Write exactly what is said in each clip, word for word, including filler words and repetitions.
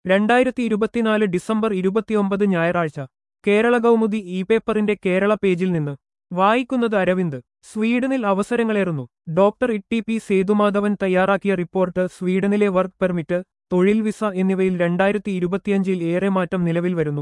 രണ്ടായിരത്തി ഇരുപത്തിനാല് ഡിസംബർ ഇരുപത്തിയൊമ്പത് ഞായറാഴ്ച കേരള കൗമുദി ഇ പേപ്പറിന്റെ കേരള പേജിൽ നിന്ന് വായിക്കുന്നത് അരവിന്ദ്. സ്വീഡനിൽ അവസരങ്ങളേറുന്നു. ഡോക്ടർ ഇട്ടി പി സേതുമാധവൻ തയ്യാറാക്കിയ റിപ്പോർട്ട്. സ്വീഡനിലെ വർക്ക് പെർമിറ്റ്, തൊഴിൽ വിസ എന്നിവയിൽ രണ്ടായിരത്തി ഇരുപത്തിയഞ്ചിൽ ഏറെ മാറ്റം നിലവിൽ വരുന്നു.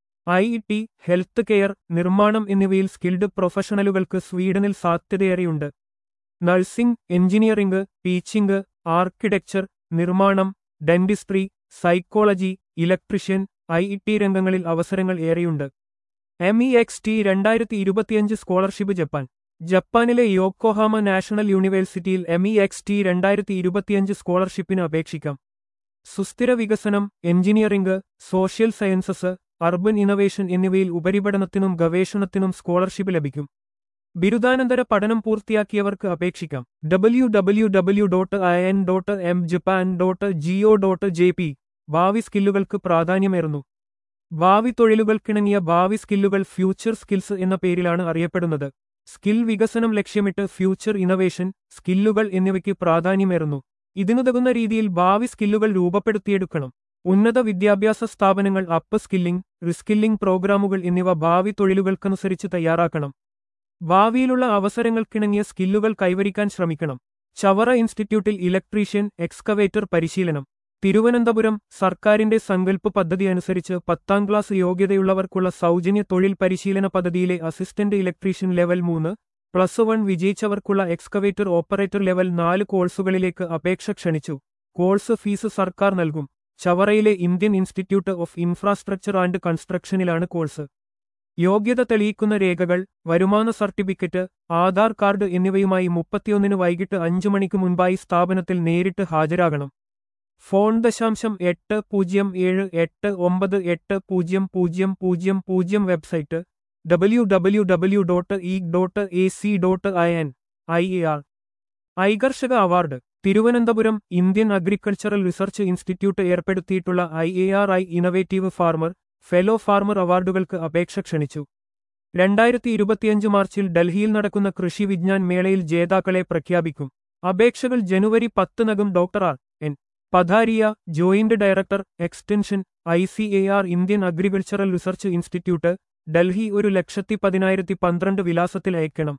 ഐ ടി, ഹെൽത്ത് കെയർ, നിർമ്മാണം എന്നിവയിൽ സ്കിൽഡ് പ്രൊഫഷണലുകൾക്ക് സ്വീഡനിൽ സാധ്യതയേറെയുണ്ട്. നഴ്സിംഗ്, എഞ്ചിനീയറിംഗ്, ടീച്ചിംഗ്, ആർക്കിടെക്ചർ, നിർമ്മാണം, dentistry, psychology, electrician, I T രംഗങ്ങളിൽ അവസരങ്ങൾ ഏറെയുണ്ട്. എം ഇ എക്സ് ടി രണ്ടായിരത്തി ഇരുപത്തിയഞ്ച് സ്കോളർഷിപ്പ്. ജപ്പാൻ ജപ്പാനിലെ യോക്കോഹാമ നാഷണൽ യൂണിവേഴ്സിറ്റിയിൽ എം ഇ എക്സ് ടി രണ്ടായിരത്തി ഇരുപത്തിയഞ്ച് സ്കോളർഷിപ്പിന് അപേക്ഷിക്കാം. സുസ്ഥിര വികസനം, engineering, social sciences, urban innovation എന്നിവയിൽ ഉപരിപഠനത്തിനും ഗവേഷണത്തിനും സ്കോളർഷിപ്പ് ലഭിക്കും. ബിരുദാനന്തര പഠനം പൂർത്തിയാക്കിയവർക്ക് അപേക്ഷിക്കാം. W W W dot I N dot M Japan dot G O dot J P. ഭാവി സ്കില്ലുകൾക്ക് പ്രാധാന്യമേറുന്നു. ഭാവി തൊഴിലുകൾക്കിണങ്ങിയ ഭാവി സ്കില്ലുകൾ ഫ്യൂച്ചർ സ്കിൽസ് എന്ന പേരിലാണ് അറിയപ്പെടുന്നത്. സ്കിൽ വികസനം ലക്ഷ്യമിട്ട് ഫ്യൂച്ചർ ഇന്നൊവേഷൻ സ്കില്ലുകൾ എന്നിവയ്ക്ക് പ്രാധാന്യമേറുന്നു. ഇതിനുതകുന്ന രീതിയിൽ ഭാവി സ്കില്ലുകൾ രൂപപ്പെടുത്തിയെടുക്കണം. ഉന്നത വിദ്യാഭ്യാസ സ്ഥാപനങ്ങൾ അപ്പ് സ്കില്ലിംഗ്, റിസ്കില്ലിംഗ് പ്രോഗ്രാമുകൾ എന്നിവ ഭാവി തൊഴിലുകൾക്കനുസരിച്ച് തയ്യാറാക്കണം. ഭാവിയിലുള്ള അവസരങ്ങൾക്കിണങ്ങിയ സ്കില്ലുകൾ കൈവരിക്കാൻ ശ്രമിക്കണം. ചവറ ഇൻസ്റ്റിറ്റ്യൂട്ടിൽ ഇലക്ട്രീഷ്യൻ, എക്സ്കവേറ്റർ പരിശീലനം. തിരുവനന്തപുരം സർക്കാരിന്റെ സങ്കല്പ പദ്ധതി അനുസരിച്ച് പത്താം ക്ലാസ് യോഗ്യതയുള്ളവർക്കുള്ള സൗജന്യ തൊഴിൽ പരിശീലന പദ്ധതിയിലെ അസിസ്റ്റന്റ് ഇലക്ട്രീഷ്യൻ ലെവൽ മൂന്ന്, പ്ലസ് വൺ വിജയിച്ചവർക്കുള്ള എക്സ്കവേറ്റർ ഓപ്പറേറ്റർ ലെവൽ നാല് കോഴ്സുകളിലേക്ക് അപേക്ഷ ക്ഷണിച്ചു. കോഴ്സ് ഫീസ് സർക്കാർ നൽകും. ചവറയിലെ Indian institute of infrastructure and കൺസ്ട്രക്ഷനിലാണ് കോഴ്സ്. യോഗ്യത തെളിയിക്കുന്ന രേഖകൾ, വരുമാന സർട്ടിഫിക്കറ്റ്, ആധാർ കാർഡ് എന്നിവയുമായി മുപ്പത്തിയൊന്നിന് വൈകിട്ട് അഞ്ചു മണിക്ക് മുൻപായി സ്ഥാപനത്തിൽ നേരിട്ട് ഹാജരാകണം. ഫോൺ ദശാംശം എട്ട് പൂജ്യം ഏഴ് എട്ട് ഒമ്പത് എട്ട് പൂജ്യം പൂജ്യം പൂജ്യം പൂജ്യം. Website W W W dot E dot A C dot I N. I A R I കർഷക award. Thiruvananthapuram Indian agricultural research institute ഏർപ്പെടുത്തിയിട്ടുള്ള I A R I innovative farmer, fellow farmer അവാർഡുകൾക്ക് അപേക്ഷ ക്ഷണിച്ചു. രണ്ടായിരത്തി ഇരുപത്തിയഞ്ച് മാർച്ചിൽ ഡൽഹിയിൽ നടക്കുന്ന കൃഷി വിജ്ഞാൻ മേളയിൽ ജേതാക്കളെ പ്രഖ്യാപിക്കും. അപേക്ഷകൾ ജനുവരി പത്തിനകം. Doctor R N Padharia, joint director, extension, I C A R Indian agricultural research institute, Delhi ഒരു ലക്ഷത്തി പതിനായിരത്തി പന്ത്രണ്ട് വിലാസത്തിൽ അയക്കണം.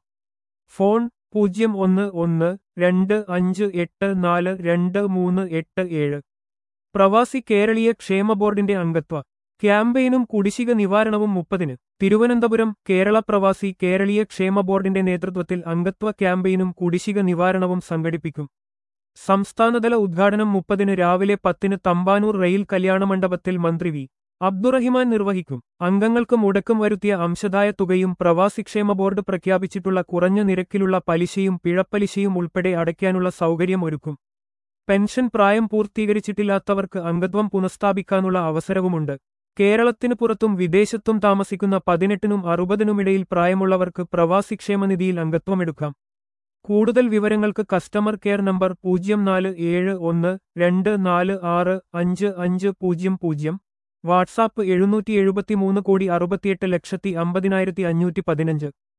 ഫോൺ പൂജ്യം ഒന്ന് ഒന്ന് രണ്ട് അഞ്ച് എട്ട് നാല് രണ്ട് മൂന്ന് എട്ട് ഏഴ്. പ്രവാസി കേരളീയ ക്ഷേമ ബോർഡിന്റെ അംഗത്വ ക്യാമ്പയിനും കുടിശ്ശിക നിവാരണവും മുപ്പതിന്. തിരുവനന്തപുരം കേരള പ്രവാസി കേരളീയ ക്ഷേമ ബോർഡിന്റെ നേതൃത്വത്തിൽ അംഗത്വ ക്യാമ്പയിനും കുടിശ്ശിക നിവാരണവും സംഘടിപ്പിക്കും. സംസ്ഥാനതല ഉദ്ഘാടനം മുപ്പതിന് രാവിലെ പത്തിന് തമ്പാനൂർ റെയിൽ കല്യാണമണ്ഡപത്തിൽ മന്ത്രി വി അബ്ദുറഹിമാൻ നിർവഹിക്കും. അംഗങ്ങൾക്ക് മുടക്കം വരുത്തിയ അംശദായ തുകയും പ്രവാസിക്ഷേമ ബോർഡ് പ്രഖ്യാപിച്ചിട്ടുള്ള കുറഞ്ഞ നിരക്കിലുള്ള പലിശയും പിഴപ്പലിശയും ഉൾപ്പെടെ അടയ്ക്കാനുള്ള സൗകര്യം ഒരുക്കും. പെൻഷൻ പ്രായം പൂർത്തീകരിച്ചിട്ടില്ലാത്തവർക്ക് അംഗത്വം പുനഃസ്ഥാപിക്കാനുള്ള അവസരവുമുണ്ട്. കേരളത്തിനു പുറത്തും വിദേശത്തും താമസിക്കുന്ന പതിനെട്ടിനും അറുപതിനുമിടയിൽ പ്രായമുള്ളവർക്ക് പ്രവാസിക്ഷേമനിധിയിൽ അംഗത്വമെടുക്കാം. കൂടുതൽ വിവരങ്ങൾക്ക് കസ്റ്റമർ കെയർ നമ്പർ പൂജ്യം നാല് ഏഴ് ഒന്ന് രണ്ട് നാല് ആറ് അഞ്ച് അഞ്ച് പൂജ്യം പൂജ്യം. വാട്സാപ്പ് എഴുന്നൂറ്റി എഴുപത്തിമൂന്ന് കോടി അറുപത്തിയെട്ട് ലക്ഷത്തി അമ്പതിനായിരത്തി അഞ്ഞൂറ്റി പതിനഞ്ച്.